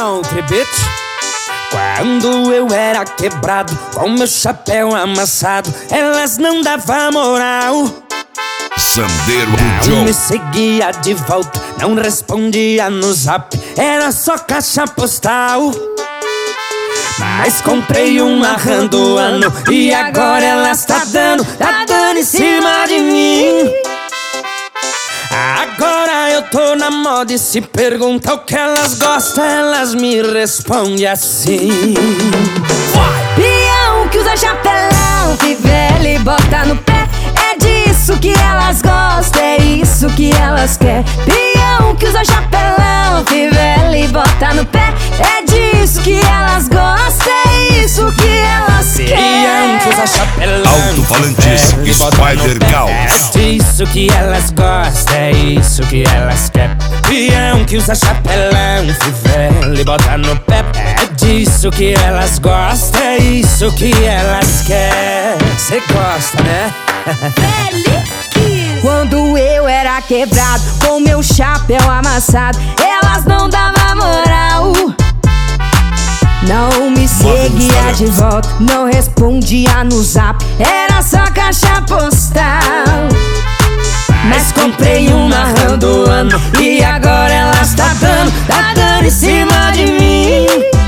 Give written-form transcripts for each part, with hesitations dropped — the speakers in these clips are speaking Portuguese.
country, bitch. Quando eu era quebrado, com meu chapéu amassado, elas não davam moral. Sandeiro do Não Joe me seguia de volta, não respondia no zap, era só caixa postal. Mas comprei uma RAM do ano e agora elas tá dando em cima de mim. Agora eu tô na moda e se pergunta o que elas gostam, elas me respondem assim. Peão que usa chapelão, fivela e bota no pé, é disso que elas gostam, é isso que elas querem. Peão que usa chapelão, fivela e bota no pé, é disso que elas gostam, é isso que elas querem. Peão que usa chapelão, Alto-falantes Spider Gauss. é disso que elas gostam, é isso que elas querem. Peão que usa chapelão, fivela e bota no pé, é disso que elas gostam, é isso que elas querem. Cê gosta, né? Quando eu era quebrado, com meu chapéu amassado, elas não davam moral. Não me seguia de volta, não respondia no zap, era só caixa postal. Mas comprei uma RAM do ano e agora elas tá dando em cima de mim.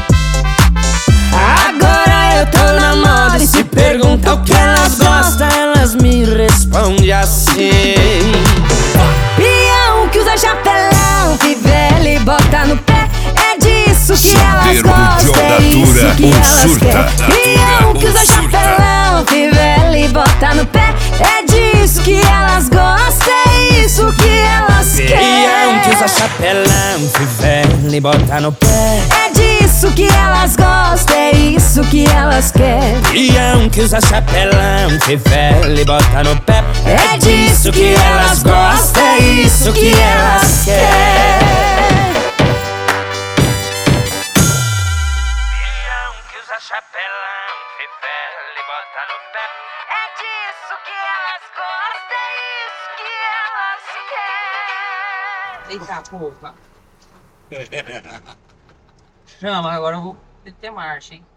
Agora eu tô na moda e se pergunta o que elas gostam, elas me respondem assim. Peão que usa chapelão, fivela e bota no pé, é disso que elas gostam, é isso que elas querem. Peão que usa chapelão, fivela e bota no pé, é disso que elas gostam, é isso que elas querem. Peão que usa chapelão, fivela e bota no pé, é disso que elas gostam, é isso que elas querem. Peão que usa chapelão, fivela e bota no pé, é disso que elas gostam, é isso que elas querem. Peão que usa chapelão, fivela e bota no pé, é disso que elas gostam, é isso que elas querem. Eita porra. Chama, agora eu vou ter marcha, hein?